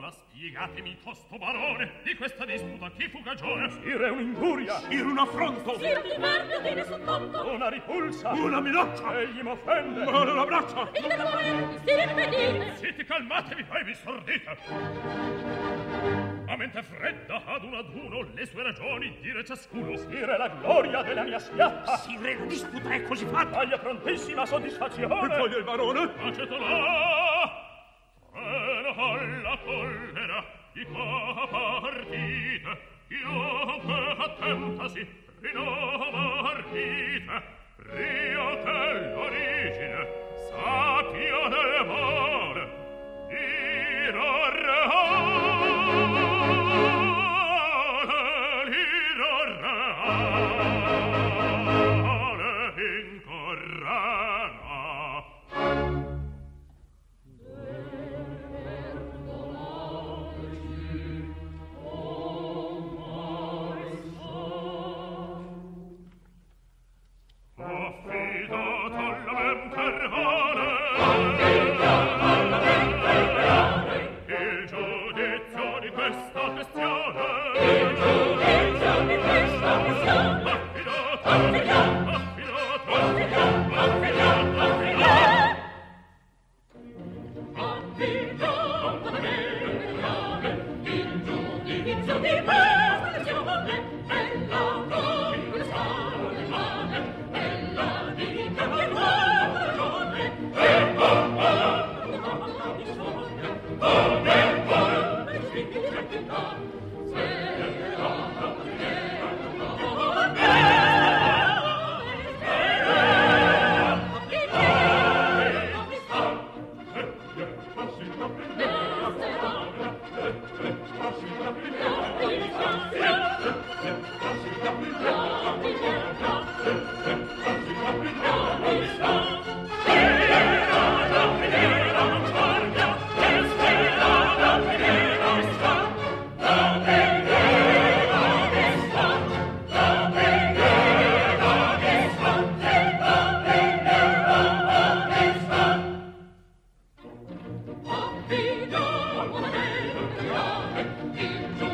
Ora spiegatemi, tosto barone, di questa disputa chi fu cagione? Sire, un'ingiuria! Sire, un affronto! Sire, il verbio tiene sottondo! Una ripulsa! Una minaccia! Egli m'offende! Male la braccia! Il cavallo! Sire, ripetite! Siete, calmatevi, poi vi stordite! A mente fredda ad uno le sue ragioni dire ciascuno. Sire, la gloria della mia schiatta! Sire, la disputa è così fatta! Taglia prontissima soddisfazione! E voglia il barone? Accetto là! Treno alla collera di qua partite, chiunque attentasi, rinnova ardite, rio che l'origine sappia del male, Il